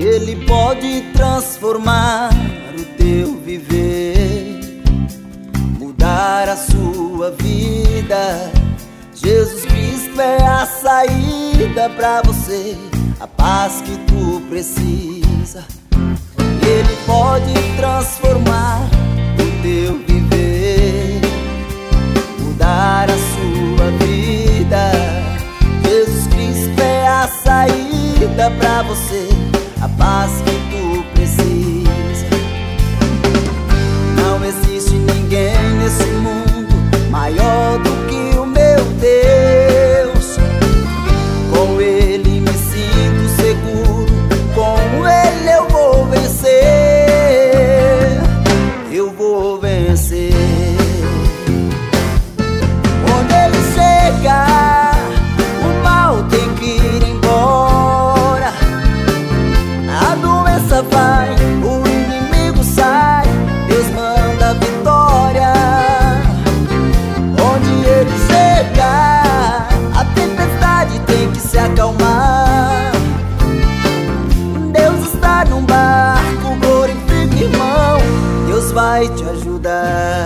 Ele pode transformar o teu viver, mudar a sua vida. Jesus Cristo é a saída pra você, a paz que tu precisa. Ele pode transformar o teu viver, mudar a sua vida. Jesus Cristo é a saída pra você, a paz que tu precisa. Não existe ninguém nesse mundo maior do que o meu Deus. Com Ele me sinto seguro, com Ele eu vou vencer. Eu vou vencer. Onde Ele chegar, o mal tem que ir embora. A doença vai, o inimigo sai, Deus manda a vitória. Onde Ele chegar, a tempestade tem que se acalmar. Deus está num barco, glorifica, irmão, Deus vai te ajudar.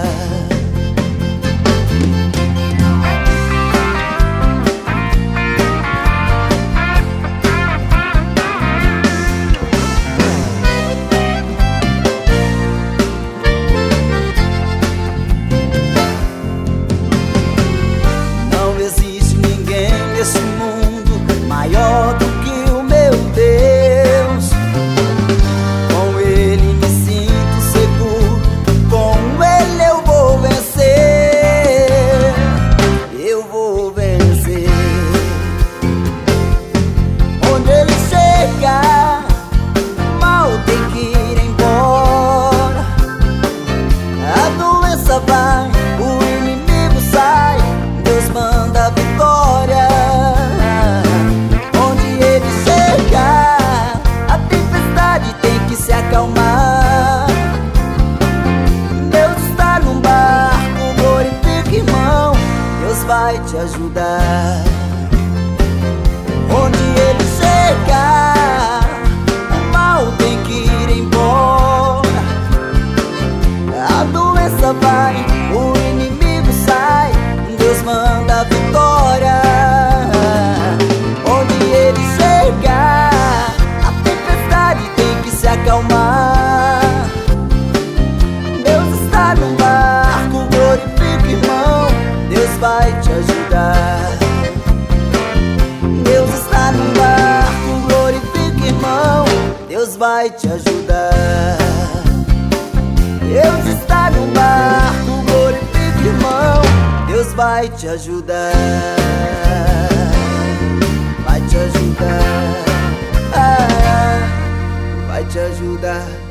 Nesse mundo maior do que o meu Deus. Com Ele me sinto seguro, com Ele eu vou vencer. Eu vou vencer. Onde Ele chegar, o mal tem que ir embora. A doença vai, o inimigo sai, Deus manda a vitória. Acalmar. Deus está num barco, glorifica, irmão, Deus vai te ajudar. Onde Ele chegar, o mal tem que ir embora. A doença vai, o inimigo sai, Deus manda a vitória. Onde Ele chegar, a tempestade tem que se acalmar. Deus está num barco, glorifica, irmão, Deus vai te ajudar. Deus está num barco, glorifica, irmão, Deus vai te ajudar. Deus está num barco, glorifica, irmão, Deus vai te ajudar. Vai te ajudar. Vai te ajudar.